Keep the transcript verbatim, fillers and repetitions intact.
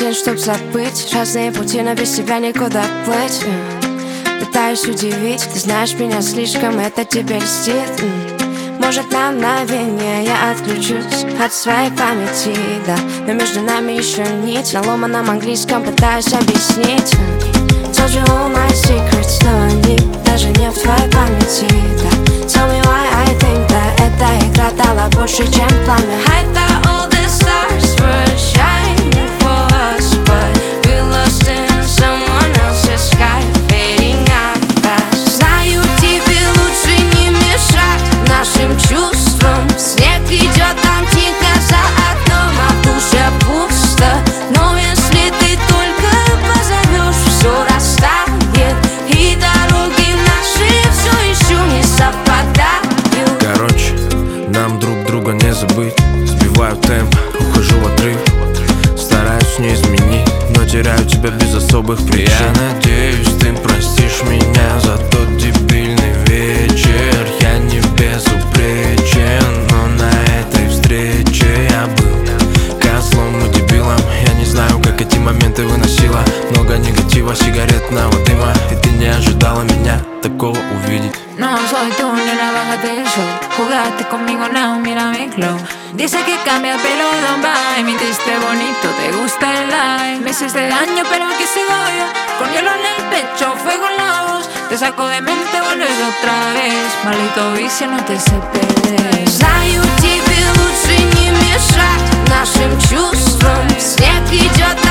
день, чтоб забыть разные пути, но без тебя никуда плыть. Пытаюсь удивить, ты знаешь меня слишком, это тебе льстит. Может, на мгновение я отключусь от своей памяти, да, но между нами еще нить на ломаном английском пытаюсь объяснить. Told you all my secrets, но они даже не в твоей памяти, да. Tell me why I think that эта игра дала больше, чем пламя. I thought all the stars were shining for us, but we lost in someone else's sky, fading out fast. Знаю, тебе лучше не мешать нашим чувствам. Снег идет там тихо за окном, а в душе пусто. Но если ты только позовешь, все растает, и дороги наши все еще не совпадают. Короче, нам друг друга не забыть. Сбиваю темп, ухожу в отрыв. Стараюсь не изменить, но теряю тебя без особых причин. Я надеюсь, ты простишь меня за тот дебильный вечер. Я не безупречен, но на этой встрече я был козлом и дебилом. Я не знаю, как эти моменты выносила. Много негатива, сигаретного дыма, и ты не ожидала меня такого увидеть. No soy tú, nena, bájate el show. Jugaste conmigo, now, mira mi glow. Dice que cambia, pero no va. Y mi triste bonito, te gusta el live. Meses de daño, pero aquí sigo yo. Con hielo en el pecho, fuego en la voz. Te saco de mente, vuelves otra vez. Maldito vicio, no te sé perder. Знаю, тебе лучше не мешать нашим чувствам. Снег идет